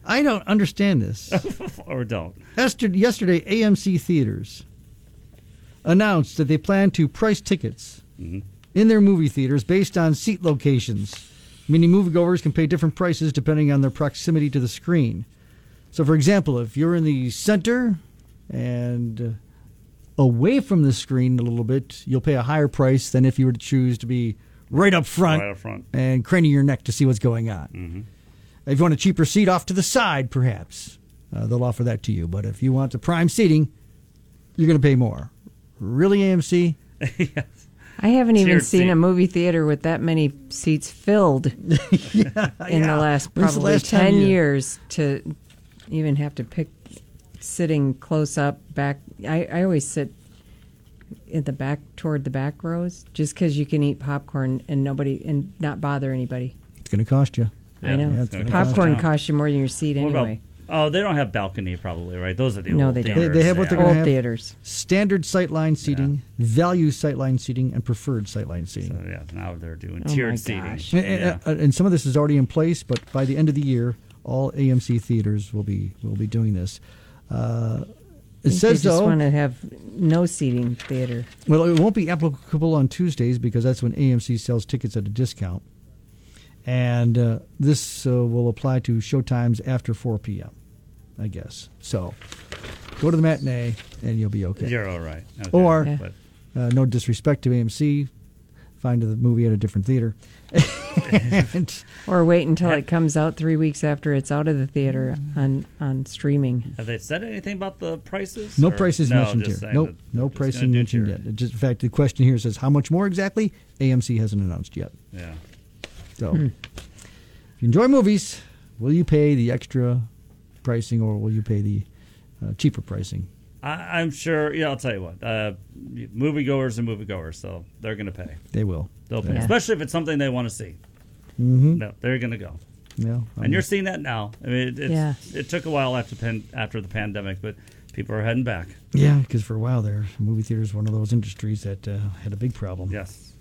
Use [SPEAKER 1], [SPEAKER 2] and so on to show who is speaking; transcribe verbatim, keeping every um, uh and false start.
[SPEAKER 1] I don't understand this.
[SPEAKER 2] Or don't.
[SPEAKER 1] Yesterday, A M C Theaters announced that they plan to price tickets mm-hmm. in their movie theaters based on seat locations, meaning moviegoers can pay different prices depending on their proximity to the screen. So, for example, if you're in the center and away from the screen a little bit, you'll pay a higher price than if you were to choose to be right up front,
[SPEAKER 2] right up front.
[SPEAKER 1] and craning your neck to see what's going on.
[SPEAKER 2] Mm-hmm.
[SPEAKER 1] If you want a cheaper seat off to the side, perhaps, uh, they'll offer that to you. But if you want the prime seating, you're going to pay more. Really, A M C?
[SPEAKER 2] Yes.
[SPEAKER 3] I haven't even
[SPEAKER 2] Tiered
[SPEAKER 3] seen
[SPEAKER 2] seat.
[SPEAKER 3] a movie theater with that many seats filled
[SPEAKER 1] yeah,
[SPEAKER 3] in
[SPEAKER 1] yeah.
[SPEAKER 3] the last
[SPEAKER 1] When's the
[SPEAKER 3] probably
[SPEAKER 1] last time
[SPEAKER 3] ten
[SPEAKER 1] you-
[SPEAKER 3] years to even have to pick sitting close up back. I, I always sit in the back toward the back rows just because you can eat popcorn and nobody and not bother anybody.
[SPEAKER 1] It's going to cost you.
[SPEAKER 2] Yeah,
[SPEAKER 3] I know.
[SPEAKER 2] it's gonna cost
[SPEAKER 3] Popcorn
[SPEAKER 2] you.
[SPEAKER 3] costs you more than your seat
[SPEAKER 2] What
[SPEAKER 3] anyway.
[SPEAKER 2] about, oh, they don't have balcony probably, right? Those are the
[SPEAKER 3] No,
[SPEAKER 2] old
[SPEAKER 3] they don't.
[SPEAKER 2] theaters.
[SPEAKER 1] They- they have what they're gonna
[SPEAKER 3] Old
[SPEAKER 1] have.
[SPEAKER 3] theaters.
[SPEAKER 1] Standard sightline seating, value sightline seating, and preferred sightline seating.
[SPEAKER 2] So, yeah, now they're doing
[SPEAKER 3] Oh,
[SPEAKER 2] tiered
[SPEAKER 3] my
[SPEAKER 2] seating.
[SPEAKER 3] gosh.
[SPEAKER 1] And,
[SPEAKER 2] Yeah.
[SPEAKER 1] and- and some of this is already in place, but by the end of the year, all A M C theaters will be will be doing this. Uh, it
[SPEAKER 3] I think
[SPEAKER 1] says
[SPEAKER 3] they just
[SPEAKER 1] though,
[SPEAKER 3] want to have no seating theater.
[SPEAKER 1] well, it won't be applicable on Tuesdays because that's when A M C sells tickets at a discount, and uh, this uh, will apply to showtimes after four p.m. I guess so. Go to the matinee and you'll be okay.
[SPEAKER 2] You're all right. Okay.
[SPEAKER 1] Or,
[SPEAKER 3] Yeah.
[SPEAKER 2] But,
[SPEAKER 1] uh, no disrespect to A M C, find the movie at a different theater. And-
[SPEAKER 3] Or wait until it comes out three weeks after it's out of the theater on, on streaming.
[SPEAKER 2] have they said anything about the prices?
[SPEAKER 1] No
[SPEAKER 2] Or-
[SPEAKER 1] prices
[SPEAKER 2] no,
[SPEAKER 1] mentioned
[SPEAKER 2] just
[SPEAKER 1] here.
[SPEAKER 2] saying
[SPEAKER 1] Nope,
[SPEAKER 2] that
[SPEAKER 1] no
[SPEAKER 2] they're just
[SPEAKER 1] pricing
[SPEAKER 2] gonna do
[SPEAKER 1] mentioned
[SPEAKER 2] tiered.
[SPEAKER 1] yet. It just, in fact, the question here says how much more exactly? A M C hasn't announced yet.
[SPEAKER 2] Yeah.
[SPEAKER 1] So, if you enjoy movies, will you pay the extra pricing or will you pay the uh, cheaper pricing?
[SPEAKER 2] I, I'm sure. Yeah, I'll tell you what. Uh, moviegoers are moviegoers, so they're going to pay.
[SPEAKER 1] They will.
[SPEAKER 2] They'll pay,
[SPEAKER 3] Yeah.
[SPEAKER 2] especially if it's something they want to see.
[SPEAKER 1] Mm-hmm.
[SPEAKER 2] No, they're going to go.
[SPEAKER 1] Yeah,
[SPEAKER 2] And you're seeing that now. I mean, it, it's,
[SPEAKER 3] Yeah.
[SPEAKER 2] it took a while after pan, after the pandemic, but people are heading back.
[SPEAKER 1] yeah, because for a while there, movie theaters were one of those industries that uh, had a big problem.
[SPEAKER 2] Yes.